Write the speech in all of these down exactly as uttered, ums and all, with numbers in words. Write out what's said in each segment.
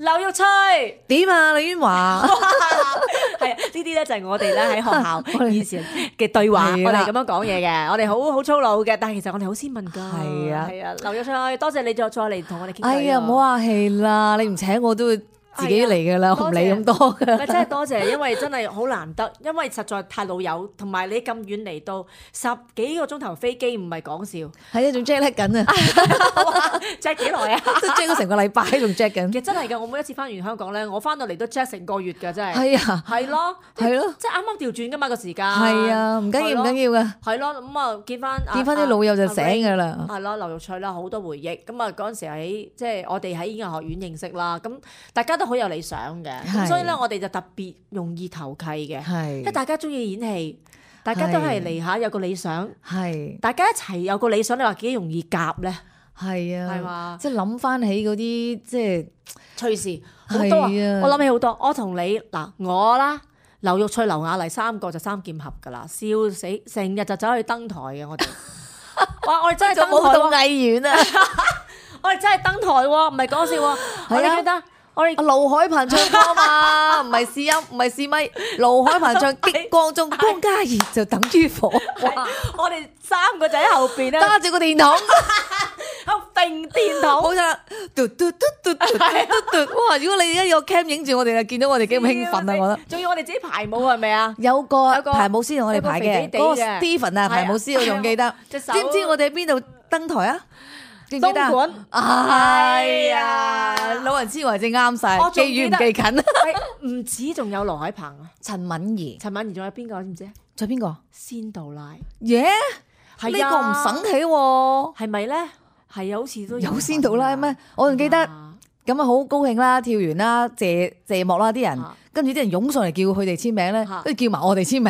劉玉翠點啊？李婉華係啊，呢啲咧就係我哋咧喺學校以前嘅對話，我哋咁樣講嘢嘅，我哋好好粗魯嘅，但係其實我哋好斯文㗎。 係啊， 係啊，劉玉翠，多謝你再再嚟同我哋傾偈。 哎呀，唔好客氣啦，你唔請我都會自己嚟㗎啦，我唔理咁多㗎。 咪真係多謝，因為真係好難得，因為實在太老友，同埋你咁遠嚟到十幾個鐘頭飛機，唔係講笑。 係啊，仲 jack 緊啊 ，jack 幾耐啊？ 都 jack 咗成個禮拜，仲 jack 緊。 其實真係㗎，我每一次翻完香港咧，我翻到嚟都 jack 成個月㗎，真係。 係啊， 係咯， 係咯， 即係啱啱調轉㗎嘛個時間。 係啊，唔緊要，唔緊要㗎。 係咯，咁啊見翻見翻啲老友就醒㗎啦。 係咯，劉玉翠啦，好多回憶。咁啊嗰陣時喺即係我哋喺演藝學院認識啦，咁大家都好有理想。咁所以咧，我哋就特別容易投契嘅，因為大家中意演戲，大家都係嚟下有個理想， 係大家一齊有個理想，你話幾容易夾咧？ 係啊， 係嘛？ 即係諗翻起嗰啲即係趣事好多啊！我諗起好多，我同你嗱我啦，劉玉翠、劉雅麗三個就三劍俠噶啦，笑死，成日就走去登台嘅我哋。哇！我哋真係登台喎，藝員啊！ 我哋真係登台喎，唔係講笑喎。我哋記得。我哋盧海鵬唱歌嘛，唔係試音，唔係試咪。盧海鵬唱《激光中光加熱就等於火》。 哇！我哋三個仔喺後邊咧， 揸住個電筒， 定電筒， 好啦，嘟嘟嘟嘟嘟嘟嘟。哇！如果你而家有 cam 影住我哋，就見到我哋幾咁興奮啊！我覺得。 仲要我哋自己排舞係咪啊？ 有個排舞師同我哋排嘅，嗰個 Steven 啊，排舞師我仲記得。知唔知我哋喺邊度登台啊？記唔記得？ 東莞， 係啊，老人痴呆症啱晒，記遠唔記近。 唔止仲有羅海鵬啊， 陳敏儀， 陳敏儀仲有邊個知唔知？ 仲有邊個？ 仙杜拉， 耶！呢個唔省起喎， 係咪咧？係啊，好似都有仙杜拉咩？我仲記得咁啊，好高興啦，跳完啦，謝謝幕啦，啲人跟住啲人湧上嚟叫佢哋簽名咧，跟住叫埋我哋簽名。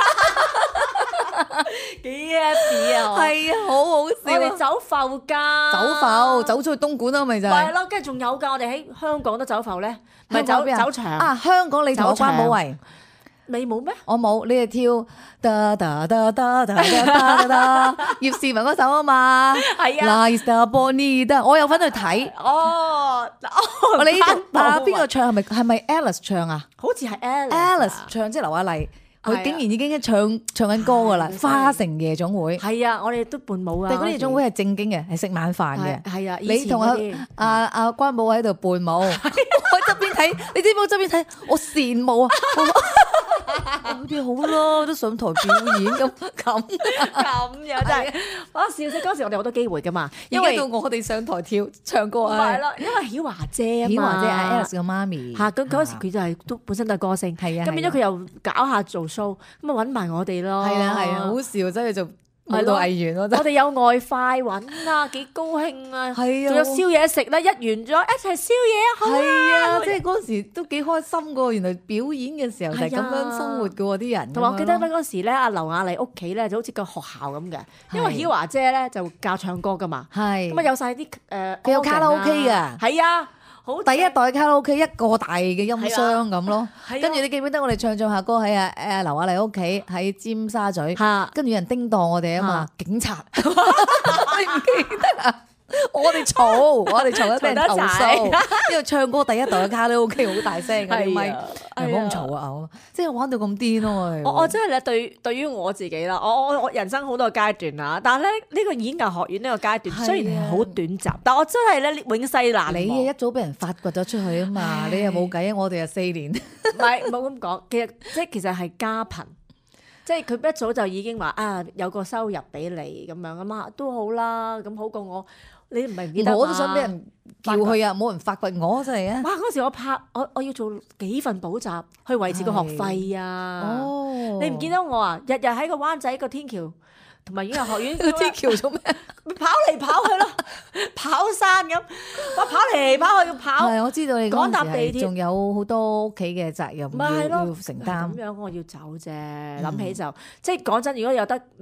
幾 happy 啊！ 係啊，好好笑。 我哋走埠噶， 走埠走出去東莞咯，咪就係。 係咯，跟住仲有噶，我哋喺香港都走埠咧，唔係走走場啊！香港你同我關寶慧， 你冇咩？ 我冇，你係跳噠噠噠噠噠噠噠，葉倩文嗰首啊嘛。 係啊。 Nice the Bonita，我有份去睇。 哦， 我你啊邊個唱係咪係咪 Alice 唱啊？ 好似係 Alice。 Alice 唱即係劉雅麗。佢竟然已經唱唱緊歌噶啦，花城夜總會。 係啊，我哋都伴舞啊。 但係嗰啲夜總會係正經嘅，係食晚飯嘅。 係啊， 你同阿阿阿關寶喺度伴舞，我喺側邊睇，你知唔知我側邊睇？我羨慕啊！好啲好咯，都上台表演咁咁咁樣真係，我笑死！嗰時我哋好多機會噶嘛，因為到我哋上台跳唱歌啊。 係咯，因為曉華姐啊嘛， 曉華姐阿 Alice 嘅媽咪嚇，咁嗰時佢就係都本身都係歌星， 係啊， 咁變咗佢又搞下做 show，咁啊揾埋我哋咯。 係啊係啊，好笑真係做舞蹈藝員咯。 我哋有外快揾啊，幾高興啊！ 係啊， 仲有宵夜食啦，一完咗一齊宵夜啊！ 係啊，即係嗰時都幾開心噶。原來表演嘅時候就係咁樣生活噶喎，啲人。 同埋我記得咧嗰時咧，阿劉雅麗屋企咧就好似個學校咁嘅，因為曉華姐咧就教唱歌噶嘛， 係咁啊有晒啲誒， 佢有卡拉 OK 噶， 係啊。好第一代卡拉 OK 一個大嘅音箱咁咯，跟住你記唔記得我哋唱唱下歌喺啊誒劉雅麗屋企喺尖沙咀，跟住有人叮當我哋啊嘛，警察，你唔記得啊？我哋嘈，我哋嘈一俾人投訴，因為唱歌第一代嘅卡拉 OK 好大聲嘅啲咪，唔好咁嘈啊！即係玩到咁癲咯！ 我我真係咧對對於我自己啦，我我我人生好多階段啦，但係咧呢個演藝學院呢個階段雖然係好短暫，但我真係咧永世難忘。 你一早俾人發掘咗出去啊嘛，你又冇計啊！我哋又四年， 唔係冇咁講，其實即係其實係家貧。即係佢一早就已經話啊，有個收入俾你咁樣咁啊，都好啦，咁好過我。你唔係唔記得？ 我都想俾人叫佢啊，冇人發掘我真係啊！ 哇！嗰時我拍我我要做幾份補習去維持個學費啊！哦，你唔見到我啊？日日喺個灣仔個天橋同埋演藝學院個天橋做咩？ 跑嚟跑去咯，跑山咁，我跑嚟跑去跑。 係，我知道你趕搭地鐵，仲有好多屋企嘅責任要要承擔。 咁樣我要走啫，諗起就即係講真，如果有得即係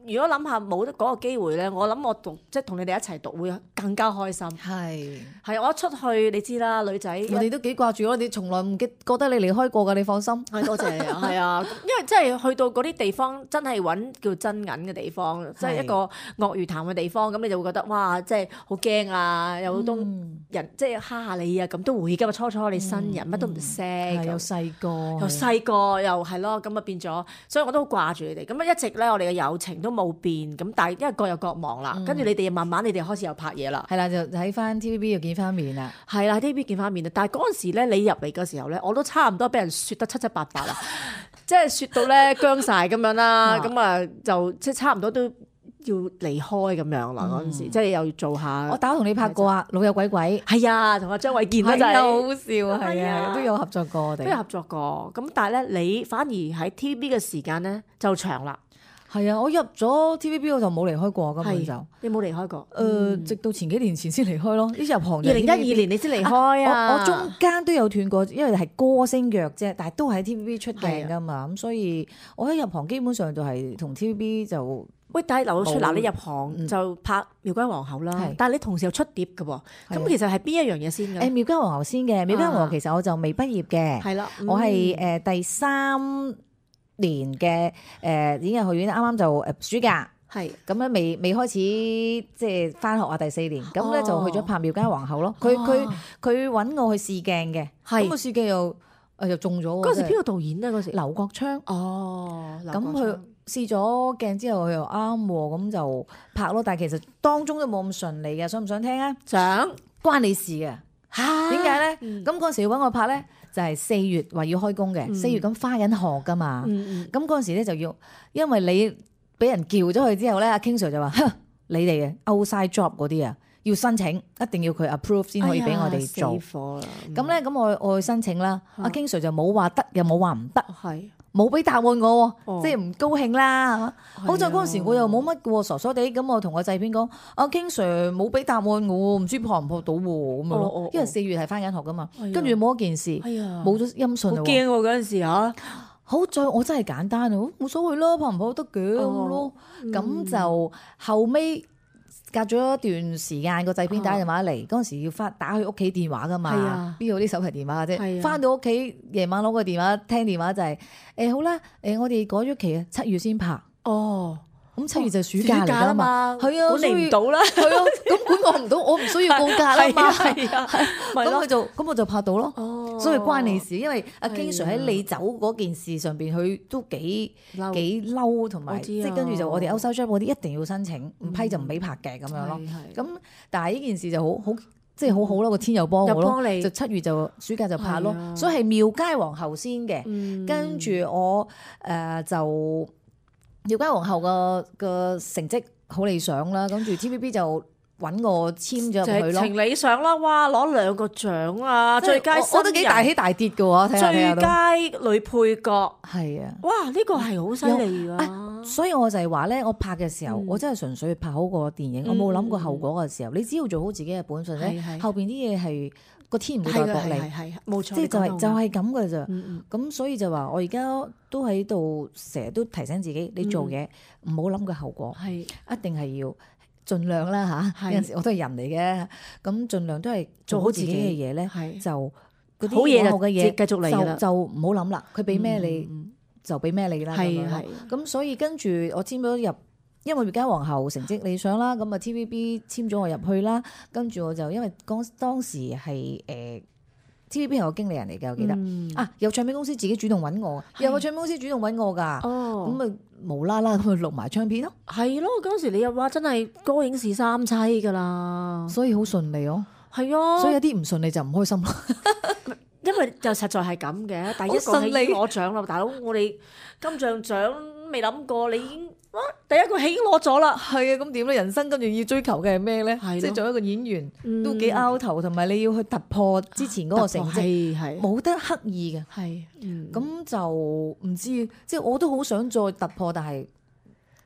如果諗下冇得嗰個機會咧，我諗我讀即係同你哋一齊讀會更加開心。 係係我一出去，你知啦，女仔我哋都幾掛住我哋從來唔記覺得你離開過㗎，你放心。 係多謝你啊，係啊，因為真係去到嗰啲地方，真係揾叫真銀嘅地方，即係一個鱷魚潭嘅地方，咁你就會覺得哇，即係好驚啊，有好多人即係蝦下你啊，咁都會㗎嘛。初初你新人乜都唔識， 又細個， 又細個又係咯，咁啊變咗，所以我都好掛住你哋。咁啊一直咧，我哋嘅友情都冇變，咁但係因為各有各忙啦，跟住你哋慢慢你哋開始又拍嘢啦， 係啦，就喺翻 T V B 又見翻面啦， 係啦 T V B 見翻面啦。但係嗰陣時咧，你入嚟嘅時候咧，我都差唔多俾人説得七七八八啦，即係説到咧僵晒咁樣啦，咁啊就即係差唔多都要離開咁樣啦。嗰陣時即係又要做下， 我打同你拍過啊，老友鬼鬼， 係啊，同阿張衛健啊，真係好笑，係啊，都有合作過我哋， 都有合作過。咁但係咧，你反而喺 T V B 嘅時間咧就長啦。 係啊，我入咗 T V B 我就冇離開過，根本就你冇離開過。誒、 呃，直到前幾年前先離開咯。呢入行二零一二年你先離開啊！ 啊我我中間都有斷過，因為係歌星約啫，但係都喺 T V B 出鏡噶嘛。咁、啊、所以我喺入行基本上就係同 T V B 就喂，但係劉到出嗱，你入行就拍《廟街皇后》啦， 嗯、 但係你同時又出碟嘅喎。咁、啊、其實係邊一樣嘢先嘅？誒， 《廟街皇后》先嘅，《廟街皇后》其實我就未畢業嘅，係啦、啊，嗯、我係誒第三年嘅誒演藝學院啱啱就誒暑假，係咁咧未未開始即係翻學啊第四年，咁咧、哦、就去咗拍廟街皇后咯。佢佢佢揾我去試鏡嘅，咁個試鏡又誒又中咗。嗰時邊個導演咧？嗰時劉國昌。哦，咁佢試咗鏡之後佢又啱喎，咁就拍咯。但係其實當中都冇咁順利嘅，想唔想聽啊？想，關你事嘅。嚇？點解咧？咁嗰、嗯、時要揾我拍咧？就係四月話要開工嘅，四、嗯、月咁返緊學噶嘛，咁嗰陣時咧就要，因為你俾人叫咗去之後咧，阿 King Sir 就話：你哋嘅 outside job 嗰啲啊，要申請，一定要佢 approve 先可以俾我哋做。咁咧咁我我去申請啦，阿、嗯、King Sir 就冇話得，又冇話唔得。係。冇俾答案我，哦、即係唔高興啦。啊、好在嗰陣時我又冇乜嘅，傻傻地咁我同個製片講：阿 King Sir 冇俾答案我，唔知破唔破到喎咁樣咯。哦哦、因為四月係翻緊學噶嘛，跟住冇一件事，冇咗、哎、呀音訊。好驚喎嗰陣時嚇！好在我真係簡單啊，冇所謂啦，破唔破得嘅咁咯。咁、嗯、就後尾。隔咗一段時間，個製片打電話嚟，嗰陣、哦、時要翻打去屋企電話噶嘛，邊有啲手提電話嘅啫？翻、啊、到屋企夜晚攞個電話聽電話就係、是，誒、欸、好啦，誒、欸、我哋改咗期啊，七月先拍。哦。咁七月就暑假嚟噶嘛，係啊，管你唔到啦，係啊，咁管我唔到，我唔需要告假啦嘛，係啊，咁佢就咁我就拍到咯，所以關你事，因為阿 King Sir 喺你走嗰件事上邊，佢都幾幾嬲，同埋即係跟住就我哋 outside job 嗰啲一定要申請，唔批就唔俾拍嘅咁樣咯。咁但係呢件事就好好即係好好咯，個天又幫我咯，就七月就暑假就拍咯，所以係廟街皇后先嘅，跟住我誒就。廟街皇后個個成績好理想啦，跟住 T V B 就揾我簽咗入去咯。情理想啦，哇！攞兩個獎啊，最佳新人，我都幾大起大跌嘅喎。最佳女配角係啊，哇！呢個係好犀利㗎。所以我就係話咧，我拍嘅時候，我真係純粹拍好個電影，我冇諗過後果嘅時候。你只要做好自己嘅本分咧，後邊啲嘢係。個天唔會代薄你，係冇錯，即係就係就係咁嘅咋。咁所以就話我而家都喺度成日都提醒自己，你做嘢唔好諗個後果，係一定係要盡量啦嚇。有陣時我都係人嚟嘅，咁盡量都係做好自己嘅嘢咧，就嗰啲好嘢嘅嘢繼續嚟啦，就唔好諗啦。佢俾咩你就俾咩你啦。係係。咁所以跟住我簽咗入。因為廟街皇后成績理想啦，咁啊 T V B 簽咗我入去啦，跟住我就因為當當時係誒、呃、T V B 係我經理人嚟嘅，我記得、嗯、啊，有唱片公司自己主動揾我，是有個唱片公司主動揾我㗎，咁啊無啦啦咁啊錄埋唱片咯，係咯，嗰時你又話真係歌影視三棲㗎啦，所以好順利哦，係啊，所以有啲唔順利就唔開心咯。因為就實在係咁嘅，第一個係攞獎啦，大佬我哋金像獎未諗過，你已經。哇！第一個戲已經攞咗啦，係啊，咁點咧？人生跟住要追求嘅係咩咧？即係做一個演員、嗯、都幾拗頭，同埋你要去突破之前嗰個成績，冇得刻意嘅。係，咁、嗯、就唔知，即係我都好想再突破，但係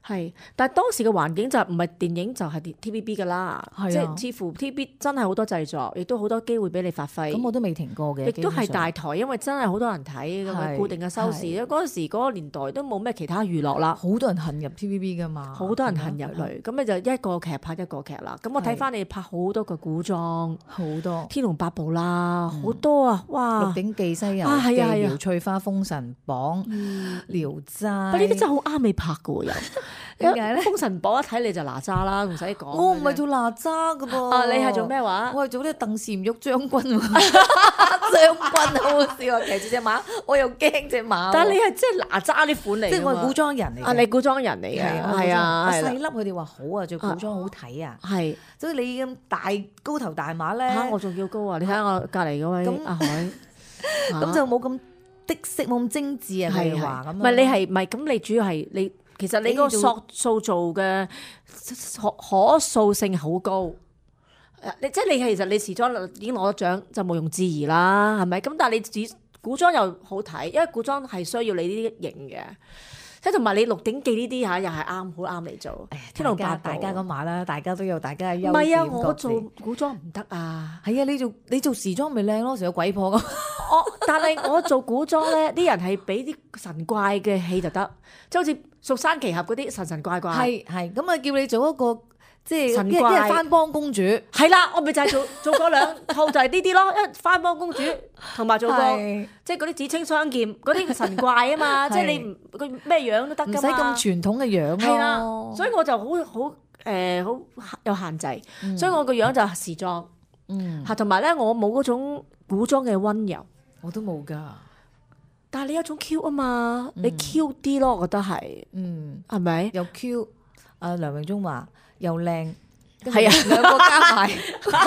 係，但係當時嘅環境就唔係電影就係 T V B 㗎啦， 係啊即係似乎 T V B 真係好多製作，亦都好多機會俾你發揮。 咁我都未停過嘅， 亦都係大台，因為真係好多人睇咁係固定嘅收視。因為嗰陣時嗰個年代都冇咩其他娛樂啦， 好多人恨入 T V B 㗎嘛， 好多人恨入嚟，咁你就一個劇拍一個劇啦。咁我睇翻你拍好多個古裝， 好多《 天龍八部》啦，好多啊，哇， 《鹿鼎記》《西遊啊記》 係啊係啊 《姚翠花》《封神榜》《聊齋》。 呢啲真係好啱你拍㗎喎又。 點解咧？ 封神榜一睇你就哪吒啦，唔使講。 我唔係做哪吒㗎噃。 啊，你係做咩話？ 我係做呢個鄧禪玉將軍喎。將軍好好笑啊！騎住隻馬，我又驚隻馬。 但係你係即係哪吒呢款嚟， 即係我係古裝人嚟。 啊，你古裝人嚟嘅，係啊， 細粒佢哋話好啊，做古裝好睇啊。 係， 所以你咁大高頭大馬咧， 嚇我仲要高啊！你睇下我隔離嗰位阿海， 咁就冇咁的色，冇咁精緻啊。佢哋話咁。 唔係你係唔係咁？你主要係你。其實你嗰個塑塑造嘅可可塑性好高，你即係你其實你時裝已經攞咗獎就毋庸置疑啦，係咪？咁但係你只古裝又好睇，因為古裝係需要你呢啲型嘅，即係同埋你《鹿鼎記》呢啲嚇又係啱，好啱嚟做。天龍八部大家咁話啦，大家都有大家嘅優點。唔係啊，我做古裝唔得啊。係啊， 你做你做時裝咪靚咯，成個鬼婆咁。 我但係我做古裝咧，啲人係俾啲神怪嘅戲就得，即係好似。蜀山奇俠嗰啲神神怪怪， 係係咁啊！叫你做一個即係神怪， 一係番邦公主， 係啦，我咪就係做做嗰兩套就係呢啲咯，因為番邦公主同埋做個即係嗰啲紫青雙劍嗰啲神怪啊嘛，即係你唔佢咩樣都得㗎嘛， 唔使咁傳統嘅樣咯。 係啦，所以我就好好誒好有限制，嗯、所以我個樣就係時裝，嚇同埋咧我冇嗰種古裝嘅溫柔， 我都冇㗎。 但係你有種 Q 啊嘛，嗯、你 Q 啲咯，我覺得係，嗯，係咪？ 又 Q，阿梁榮忠話又靚，係啊，兩個加埋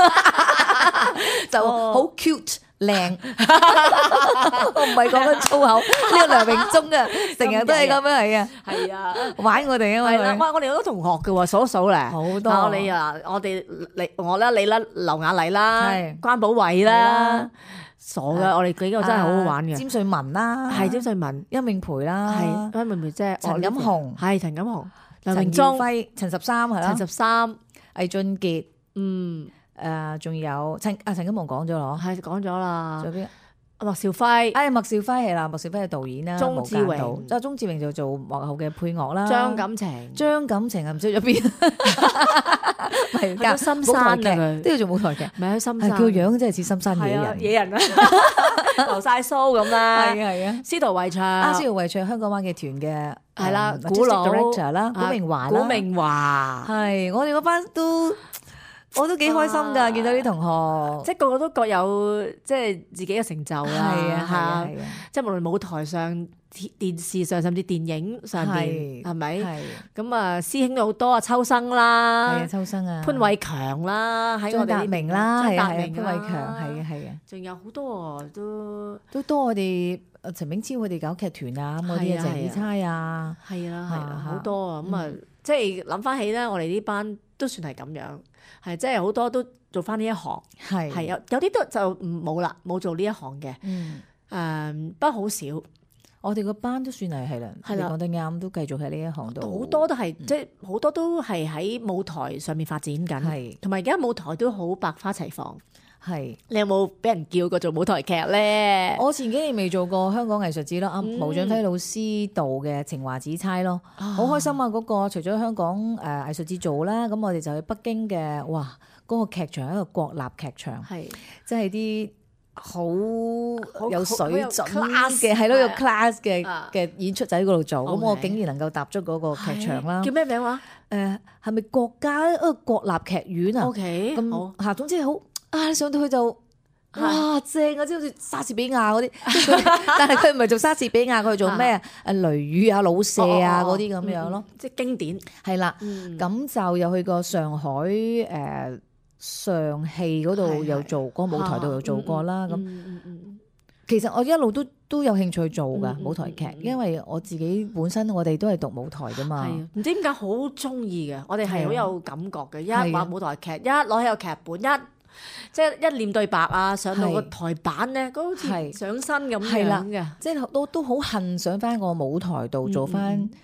就好 cute 靚。我唔係講緊粗口，呢個梁榮忠啊，成日都係咁樣係啊，係啊，玩我哋啊嘛， 係啦，哇！我哋好多同學嘅喎，數一數咧， 好多。 我哋啊，我哋你我啦，你啦，劉雅麗啦，關寶慧啦。傻噶，我哋幾個真係好好玩嘅。 詹瑞文啦， 係詹瑞文， 甄詠培啦， 係甄詠培即係陳錦鴻， 係陳錦鴻， 梁榮忠、陳十三係啦， 陳十三、 魏俊傑， 嗯， 誒，仲有陳啊陳錦鴻講咗咯， 係講咗啦。 仲有邊？ 麥兆輝， 哎，麥兆輝係啦，麥兆輝係導演啦， 鐘志榮， 即係鐘志榮就做幕後嘅配樂啦。 張錦程， 張錦程係唔知咗邊？ 係去咗深山嘅， 都要做舞台劇， 唔係去深山。 佢個樣真係似深山野人， 野人啊，留晒鬚咁啦。 係啊係啊， 司徒慧暢， 啊司徒慧暢香港灣劇團嘅係啦，古老 director 啦，古明華啦， 古明華係我哋嗰班都。我都幾開心㗎，啊、見到啲同學， 即係個個都各有即係自己嘅成就啦。 係啊，係啊， 即係無論舞台上、電視上，甚至電影上邊，係咪？係咁啊！師兄都好多啊，秋生啦， 係啊，秋生啊， 潘偉強啦，喺我哋張達明啦， 張達明潘偉強，係啊，係啊， 仲有好多都都多我哋陳炳超佢哋搞劇團啊，咁嗰啲啊，鄭以差啊， 係啦，係啦，好多啊，咁啊，即係諗翻起咧，我哋呢班都算係咁樣。係，即係好多都做翻呢一行，係係有有啲都就唔冇啦，冇做呢一行嘅，嗯，誒，不過好少。 我哋個班都算係係啦，你講得啱，都繼續喺呢一行度。 好多都係即係好多都係喺舞台上面發展緊，係同埋而家舞台都好百花齊放。係你有冇俾人叫過做舞台劇咧？ 我前幾年未做過香港藝術節咯，阿毛俊輝老師導嘅《情華紫釵》咯，好開心啊！嗰個除咗香港誒藝術節做啦，咁我哋就去北京嘅，哇！嗰個劇場係一個國立劇場，係即係啲好有水準嘅，係咯，有 class 嘅嘅演出仔喺嗰度做，咁我竟然能夠踏足嗰個劇場啦。 叫咩名話？ 誒係咪國家一個國立劇院啊？OK，咁嚇，總之好。啊！上到去就哇正啊，即係好似莎士比亞嗰啲，但係佢唔係做莎士比亞，佢係做咩啊？誒雷雨啊、老舍啊嗰啲咁樣咯， 即係經典係啦。咁就又去過上海誒上戲嗰度又做，嗰個舞台度又做過啦。咁其實我一路都都有興趣做㗎舞台劇，因為我自己本身我哋都係讀舞台㗎嘛。 唔知點解好中意嘅，我哋係好有感覺嘅。一話舞台劇，一攞起個劇本，一即係一念對白啊，上到個台板咧，嗰好似上身咁樣嘅， 即係都都好恨上翻個舞台度做翻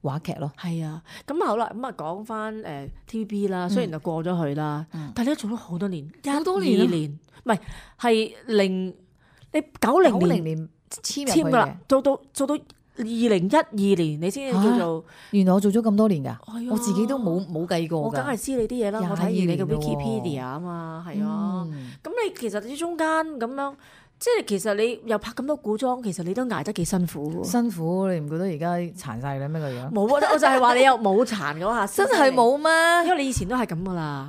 話劇咯。 係啊，咁好啦，咁啊講翻誒 T V B 啦，雖然就過咗去啦，嗯、但係你都做咗好多年， 好多年， 一二年，唔係係零你九零年年簽簽噶啦，做到做到二零一二年，你先叫做、啊、 原來我做咗咁多年㗎， 哎、 我自己都冇冇計過㗎。 我梗係知你啲嘢啦，我睇完你嘅 Wikipedia 啊嘛，係啊，咁、嗯、你其實啲中間咁樣。即係其實你又拍咁多古裝，其實你都捱得幾辛苦喎。辛苦，你唔覺得而家殘晒啦咩個樣？ 冇啊！我就係話你又冇殘嗰下， 真係冇咩？ 因為你以前都係咁噶啦。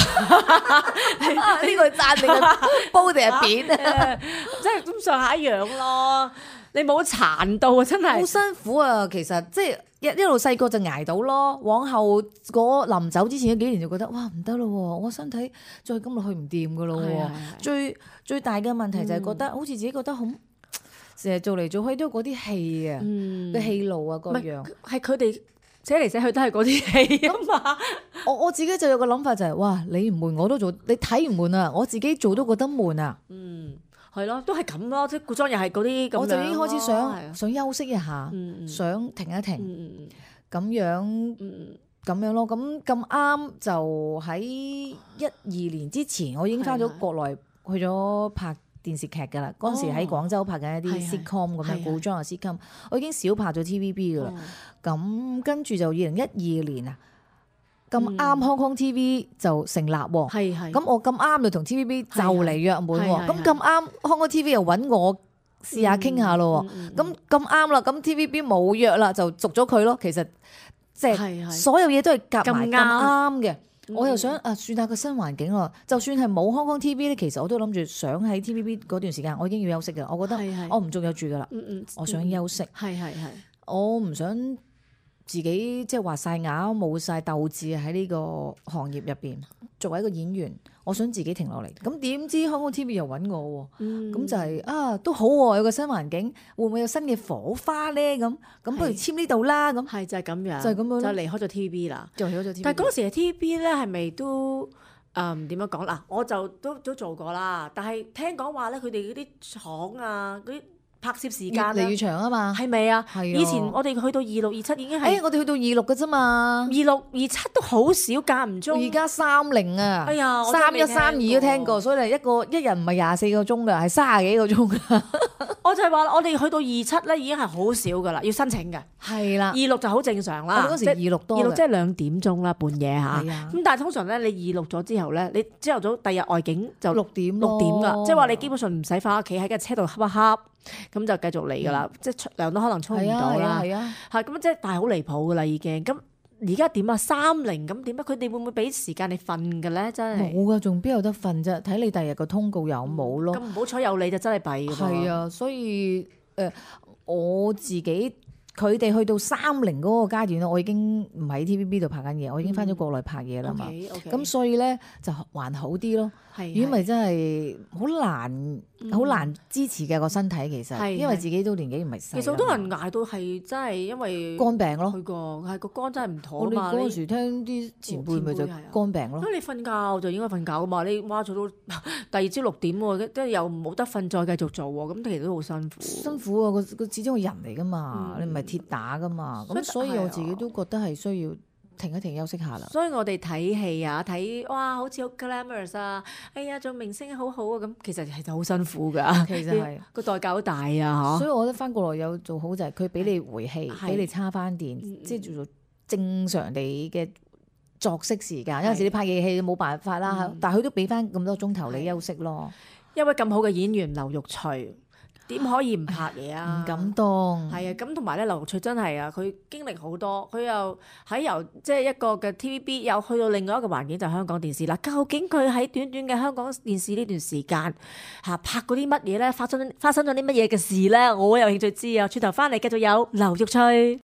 呢個讚定係煲定係扁啊？ 即係咁上下一樣咯。你冇殘到啊！真係好辛苦啊！其實即係一一路細個就捱到咯，往後嗰臨走之前嗰幾年就覺得哇唔得咯，我身體再咁落去唔掂噶咯。最最大嘅問題就係覺得、嗯、好似自己覺得好成日做嚟做去都嗰啲戲啊，嘅、嗯、戲路啊各樣， 係佢哋寫嚟寫去都係嗰啲戲啊嘛。 我我自己就有個諗法就係、是、哇，你唔悶我都做，你睇唔悶啊，我自己做都覺得悶啊。嗯。係咯，都係咁咯，即係古裝又係嗰啲咁樣。我就已經開始想的想休息一下，嗯、想停一停，咁、嗯、樣咁、嗯、樣咯。咁咁啱就喺一二年之前，我已經翻咗國內去咗拍電視劇噶啦。嗰陣時喺廣州拍緊一啲 sitcom 咁樣古裝嘅 sitcom，我已經少拍咗 T V B 噶啦。咁、哦、跟住就二零一二年啊。咁啱 Hong Kong T V 就成立喎，咁、嗯、我咁啱就同 T V B 就嚟約滿喎，咁咁啱 Hong Kong T V 又揾我試下傾下咯，咁咁啱啦，咁 T V B 冇約啦，就續咗佢咯。其實即係所有嘢都係夾埋咁啱嘅，我又想啊，算下個新環境咯。就算係冇 Hong Kong T V 咧，其實我都諗住想喺 T V B 嗰段時間，我已經要休息嘅。我覺得我唔仲有住噶啦，我想休息，係係係，我唔想自己即係話晒牙冇晒鬥志喺呢個行業入邊。作為一個演員，我想自己停落嚟。咁點知香港 T V 又揾我，咁、嗯、就係、是、啊都好喎，有個新環境，會唔會有新嘅火花咧？咁咁不如簽呢度啦。咁係就係、是、咁樣， 就係咁樣， 就離開咗 T V B 啦。 就離開咗 T V B。 但係嗰時嘅 T V B 咧，係咪都誒點樣講嗱？我就都都做過啦。但係聽講話咧，佢哋嗰啲廠啊，嗰啲。拍攝時間越嚟越長啊嘛， 係咪啊？係啊！以前我哋去到二六二七已經係， 哎，我哋去到二六嘅啫嘛， 二六二七都好少間唔中。 而家三零啊， 哎呀， 三一三二都聽過，所以你一個一人唔係廿四個鐘㗎，係三十幾個鐘㗎。 我就係話，我哋去到二七咧已經係好少㗎啦，要申請嘅。係啦，二六就好正常啦。 我哋嗰時二六多， 二六即係兩點鐘啦，半夜嚇。咁但係通常咧，你二六咗之後咧，你朝頭早第日外景就六點六點㗎，即係話你基本上唔使翻屋企喺架車度恰一恰。咁就繼續嚟噶啦，嗯、即係涼都可能沖唔到啦，係啊，係咁即係，但係好離譜噶啦已經。咁而家點啊？三零咁點啊？佢哋會唔會俾時間你瞓嘅咧？真係冇噶，仲邊有得瞓啫？睇你第日個通告有冇咯。 咁唔好彩有你就真係弊噶。 係啊，所以誒、呃，我自己佢哋去到三零嗰個階段咧，我已經唔喺 T V B 度拍緊嘢，我已經翻咗國內拍嘢啦嘛。咁、嗯 okay, okay. 所以咧就還好啲咯。如果咪真係好難。好、嗯、難支持嘅個身體，其實因為自己都年紀唔係細。 其實好多人捱到係真係因為肝病咯， 去過係個肝真係唔妥啊嘛。 我哋嗰陣時聽啲前輩咪就肝病咯。 咁你瞓覺就應該瞓覺噶嘛，你哇做到第二朝六點喎，跟住又冇得瞓，再繼續做喎，咁其實都好辛苦。辛苦啊！個個始終係人嚟噶嘛，嗯、你唔係鐵打噶嘛，咁所以我自己都覺得係需要。停一停休息下啦， 所以我哋睇戲啊，睇哇好似好 glamorous 啊，哎呀做明星好好啊，咁其實係就好辛苦噶，其實係個代價好大啊， 所以我覺得翻國內有做好就係佢俾你回氣，俾你叉翻電，即係做做正常你嘅作息時間。有陣時你拍夜戲冇辦法啦，嗯、但係佢都俾翻咁多鐘頭你休息咯。 一位咁好嘅演員劉玉翠。點可以唔拍嘢啊？ 唔敢當。 係啊，咁同埋咧，劉玉翠真係啊，佢經歷好多，佢又喺由即係一個嘅 T V B 又去到另外一個環境，就係香港電視啦。究竟佢喺短短嘅香港電視呢段時間嚇拍過啲乜嘢咧？發生發生咗啲乜嘢嘅事咧？我有興趣知啊！轉頭翻嚟繼續有劉玉翠。